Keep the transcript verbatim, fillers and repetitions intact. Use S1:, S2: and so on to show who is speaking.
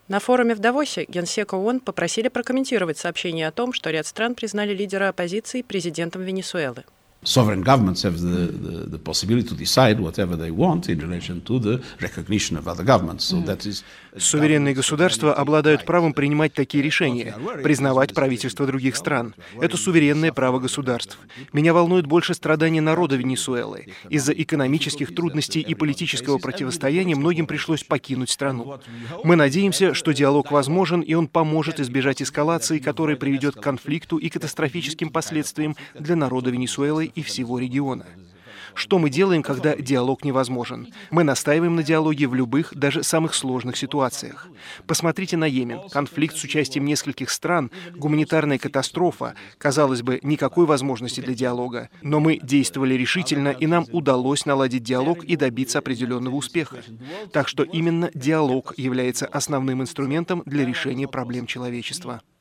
S1: На форуме в Давосе Генсека ООН попросили прокомментировать сообщение о том, что ряд стран признали лидера оппозиции президентом Венесуэлы.
S2: Sovereign governments have the, the, the possibility to decide whatever they want in relation to the recognition of other governments. So that is...
S3: Суверенные государства обладают правом принимать такие решения, признавать правительства других стран. Это суверенное право государств. Меня волнует больше страдания народа Венесуэлы. Из-за экономических трудностей и политического противостояния многим пришлось покинуть страну. Мы надеемся, что диалог возможен, и он поможет избежать эскалации, которая приведет к конфликту и катастрофическим последствиям для народа Венесуэлы и всего региона. Что мы делаем, когда диалог невозможен? Мы настаиваем на диалоге в любых, даже самых сложных ситуациях. Посмотрите на Йемен. Конфликт с участием нескольких стран, гуманитарная катастрофа. Казалось бы, никакой возможности для диалога. Но мы действовали решительно, и нам удалось наладить диалог и добиться определенного успеха. Так что именно диалог является основным инструментом для решения проблем человечества.